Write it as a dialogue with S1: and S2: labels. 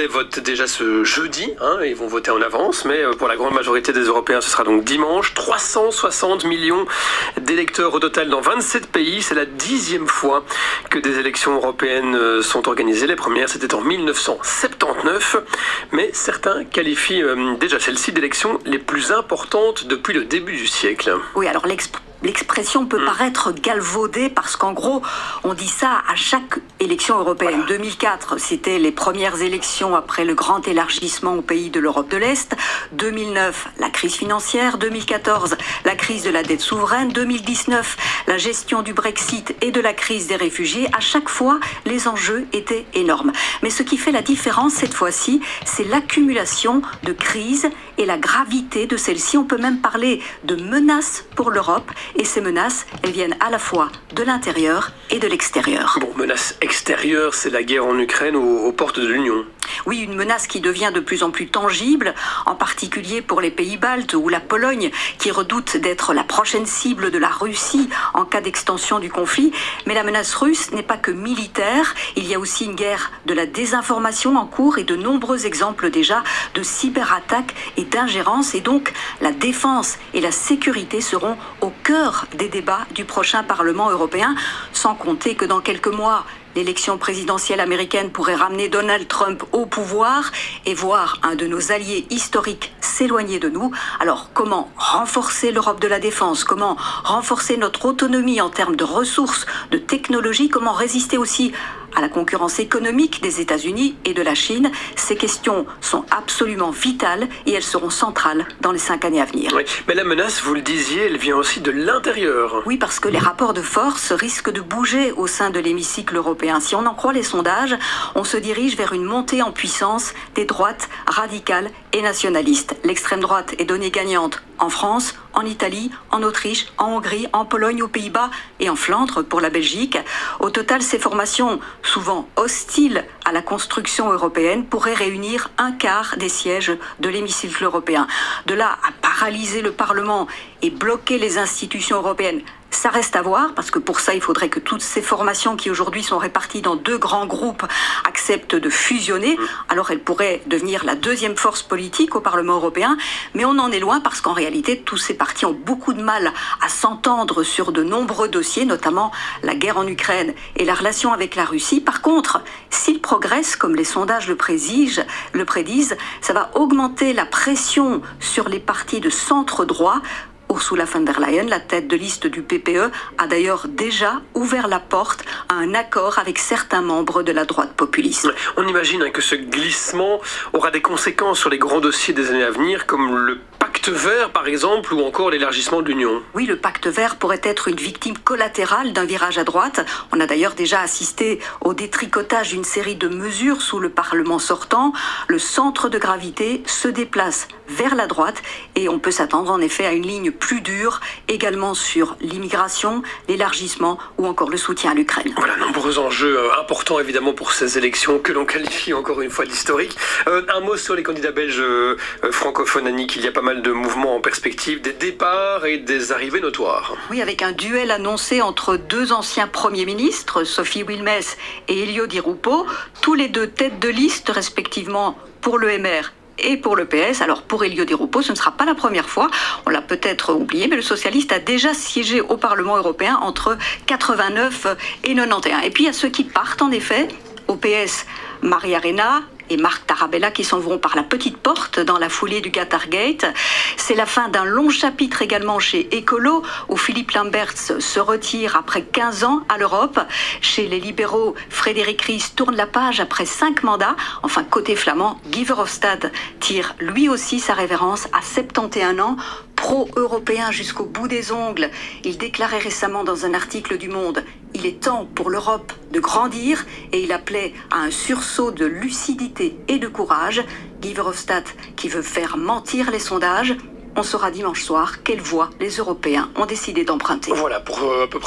S1: Hollandais votent déjà ce jeudi, ils vont voter en avance, mais pour la grande majorité des Européens, ce sera donc dimanche. 360 millions d'électeurs au total dans 27 pays. C'est la 10e fois que des élections européennes sont organisées. Les premières, c'était en 1979, mais certains qualifient déjà celle-ci d'élection les plus importantes depuis le début du siècle.
S2: Oui, alors l'expression peut paraître galvaudée parce qu'en gros, on dit ça à chaque élection européenne. Voilà. 2004, c'était les premières élections après le grand élargissement aux pays de l'Europe de l'Est. 2009, la crise financière. 2014, la crise de la dette souveraine. 2019, la gestion du Brexit et de la crise des réfugiés. À chaque fois, les enjeux étaient énormes. Mais ce qui fait la différence cette fois-ci, c'est l'accumulation de crises et la gravité de celles-ci. On peut même parler de menaces pour l'Europe. Et ces menaces, elles viennent à la fois de l'intérieur et de l'extérieur.
S1: Bon, menace extérieure, c'est la guerre en Ukraine aux portes de l'Union.
S2: Oui, une menace qui devient de plus en plus tangible, en particulier pour les pays baltes ou la Pologne, qui redoutent d'être la prochaine cible de la Russie en cas d'extension du conflit. Mais la menace russe n'est pas que militaire, il y a aussi une guerre de la désinformation en cours et de nombreux exemples déjà de cyberattaques et d'ingérence. Et donc, la défense et la sécurité seront au cœur des débats du prochain Parlement européen, sans compter que dans quelques mois, l'élection présidentielle américaine pourrait ramener Donald Trump au pouvoir et voir un de nos alliés historiques s'éloigner de nous. Alors, comment renforcer l'Europe de la défense? Comment renforcer notre autonomie en termes de ressources, de technologie? Comment résister aussi à la concurrence économique des États-Unis et de la Chine? Ces questions sont absolument vitales et elles seront centrales dans les 5 années à venir.
S1: Oui, mais la menace, vous le disiez, elle vient aussi de l'intérieur.
S2: Oui, parce que les rapports de force risquent de bouger au sein de l'hémicycle européen. Si on en croit les sondages, on se dirige vers une montée en puissance des droites radicales et nationalistes. L'extrême droite est donnée gagnante en France, en Italie, en Autriche, en Hongrie, en Pologne, aux Pays-Bas et en Flandre pour la Belgique. Au total, ces formations, souvent hostiles à la construction européenne, pourraient réunir un quart des sièges de l'hémicycle européen. De là à paralyser le Parlement et bloquer les institutions européennes, ça reste à voir, parce que pour ça, il faudrait que toutes ces formations qui aujourd'hui sont réparties dans 2 grands groupes acceptent de fusionner. Alors elles pourraient devenir la 2e force politique au Parlement européen. Mais on en est loin parce qu'en réalité, tous ces partis ont beaucoup de mal à s'entendre sur de nombreux dossiers, notamment la guerre en Ukraine et la relation avec la Russie. Par contre, s'ils progressent, comme les sondages le prédisent, ça va augmenter la pression sur les partis de centre-droit. Ursula von der Leyen, la tête de liste du PPE, a d'ailleurs déjà ouvert la porte à un accord avec certains membres de la droite populiste.
S1: On imagine que ce glissement aura des conséquences sur les grands dossiers des années à venir, comme le pacte vert par exemple, ou encore l'élargissement de l'Union.
S2: Oui, le pacte vert pourrait être une victime collatérale d'un virage à droite. On a d'ailleurs déjà assisté au détricotage d'une série de mesures sous le Parlement sortant. Le centre de gravité se déplace vers la droite et on peut s'attendre en effet à une ligne plus dure, également sur l'immigration, l'élargissement ou encore le soutien à l'Ukraine.
S1: Voilà, nombreux enjeux importants évidemment pour ces élections que l'on qualifie encore une fois d'historiques. Un mot sur les candidats belges francophones, Annick. Il y a pas mal de mouvements en perspective, des départs et des arrivées notoires.
S2: Oui, avec un duel annoncé entre 2 anciens premiers ministres, Sophie Wilmès et Elio Di Rupo, tous les 2 têtes de liste respectivement pour le MR et pour le PS. Alors pour Elio Di Rupo, ce ne sera pas la première fois, on l'a peut-être oublié, mais le socialiste a déjà siégé au Parlement européen entre 89 et 91. Et puis il y a ceux qui partent en effet, au PS, Maria Arena et Marc Tarabella qui s'en vont par la petite porte dans la foulée du Qatargate. C'est la fin d'un long chapitre également chez Ecolo, où Philippe Lamberts se retire après 15 ans à l'Europe. Chez les libéraux, Frédéric Ries tourne la page après 5 mandats. Enfin, côté flamand, Guy Verhofstadt tire lui aussi sa révérence à 71 ans. Pro-européen jusqu'au bout des ongles, il déclarait récemment dans un article du Monde « Il est temps pour l'Europe de grandir » et il appelait à un sursaut de lucidité et de courage. Guy Verhofstadt qui veut faire mentir les sondages. On saura dimanche soir quelle voie les Européens ont décidé d'emprunter.
S1: Voilà, pour à peu près